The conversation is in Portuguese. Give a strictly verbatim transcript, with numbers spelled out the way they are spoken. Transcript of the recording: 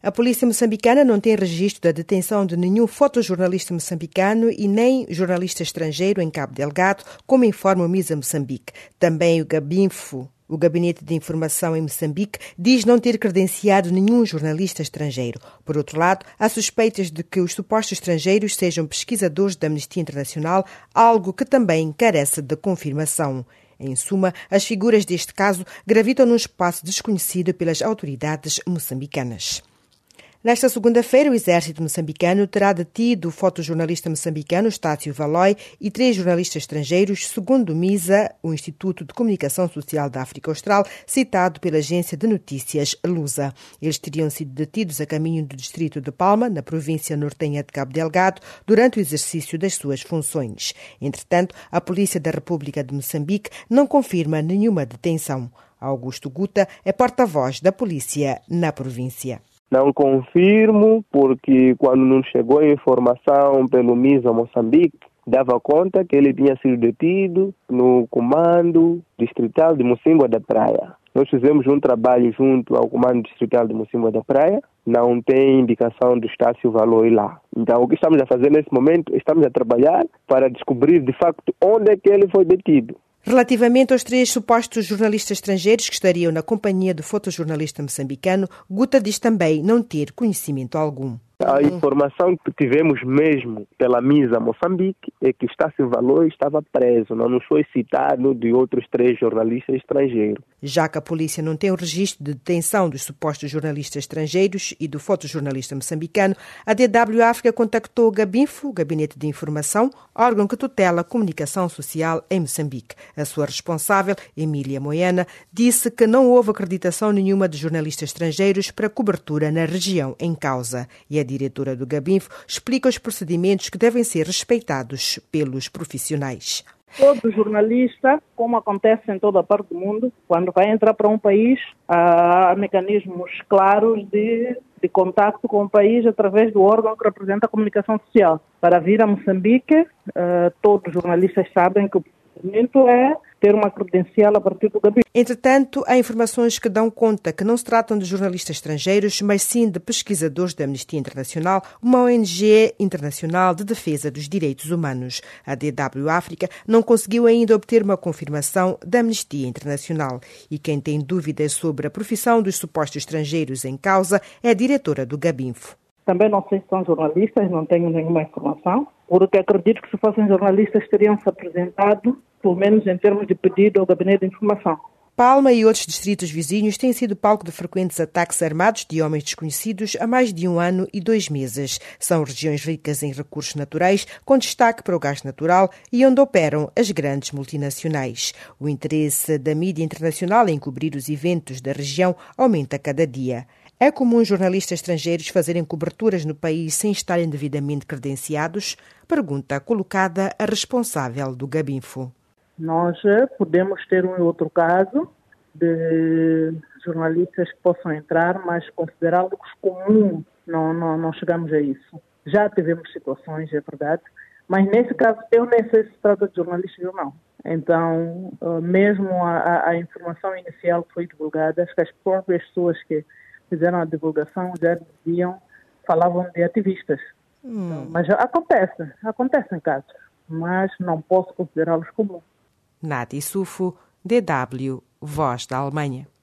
A polícia moçambicana não tem registro da detenção de nenhum fotojornalista moçambicano e nem jornalista estrangeiro em Cabo Delgado, como informa o MISA Moçambique. Também o Gabinfo, o Gabinete de Informação em Moçambique, diz não ter credenciado nenhum jornalista estrangeiro. Por outro lado, há suspeitas de que os supostos estrangeiros sejam pesquisadores da Amnistia Internacional, algo que também carece de confirmação. Em suma, as figuras deste caso gravitam num espaço desconhecido pelas autoridades moçambicanas. Nesta segunda-feira, o exército moçambicano terá detido o fotojornalista moçambicano Estácio Valói e três jornalistas estrangeiros, segundo o MISA, o Instituto de Comunicação Social da África Austral, citado pela agência de notícias Lusa. Eles teriam sido detidos a caminho do distrito de Palma, na província nortenha de Cabo Delgado, durante o exercício das suas funções. Entretanto, a Polícia da República de Moçambique não confirma nenhuma detenção. Augusto Guta é porta-voz da polícia na província. Não confirmo, porque quando nos chegou a informação pelo MISA Moçambique, dava conta que ele tinha sido detido no comando distrital de Mocímboa da Praia. Nós fizemos um trabalho junto ao comando distrital de Mocímboa da Praia, não tem indicação do Estácio Valói lá. Então, o que estamos a fazer nesse momento, estamos a trabalhar para descobrir de facto onde é que ele foi detido. Relativamente aos três supostos jornalistas estrangeiros que estariam na companhia do fotojornalista moçambicano, Guta diz também não ter conhecimento algum. A informação que tivemos mesmo pela MISA Moçambique é que Estácio Valói estava preso, não nos foi citado de outros três jornalistas estrangeiros. Já que a polícia não tem o registro de detenção dos supostos jornalistas estrangeiros e do fotojornalista moçambicano, a D W África contactou o Gabinfo, o Gabinete de Informação, órgão que tutela a comunicação social em Moçambique. A sua responsável, Emília Moiana, disse que não houve acreditação nenhuma de jornalistas estrangeiros para cobertura na região em causa. E a diretora do Gabinfo explica os procedimentos que devem ser respeitados pelos profissionais. Todo jornalista, como acontece em toda a parte do mundo, quando vai entrar para um país, há mecanismos claros de, de contato com o país através do órgão que representa a comunicação social. Para vir a Moçambique, uh, todos os jornalistas sabem que o procedimento é ter uma credencial a partir do gabinete. Entretanto, há informações que dão conta que não se tratam de jornalistas estrangeiros, mas sim de pesquisadores da Amnistia Internacional, uma O N G internacional de defesa dos direitos humanos. A D W África não conseguiu ainda obter uma confirmação da Amnistia Internacional. E quem tem dúvidas sobre a profissão dos supostos estrangeiros em causa é a diretora do Gabinfo. Também não sei se são jornalistas, não tenho nenhuma informação, porque acredito que se fossem jornalistas teriam se apresentado, pelo menos em termos de pedido ao Gabinete de Informação. Palma e outros distritos vizinhos têm sido palco de frequentes ataques armados de homens desconhecidos há mais de um ano e dois meses. São regiões ricas em recursos naturais, com destaque para o gás natural e onde operam as grandes multinacionais. O interesse da mídia internacional em cobrir os eventos da região aumenta cada dia. É comum jornalistas estrangeiros fazerem coberturas no país sem estarem devidamente credenciados? Pergunta colocada a responsável do Gabinfo. Nós podemos ter um outro caso de jornalistas que possam entrar, mas considerá-los comum, não, não, não chegamos a isso. Já tivemos situações, é verdade, mas nesse caso eu nem sei se se trata de jornalistas ou não. Então, mesmo a, a informação inicial que foi divulgada, acho que as próprias pessoas que fizeram a divulgação já diziam, falavam de ativistas. Hum. Então, mas acontece, acontecem casos, mas não posso considerá-los comuns. Nati Sufo, D W, Voz da Alemanha.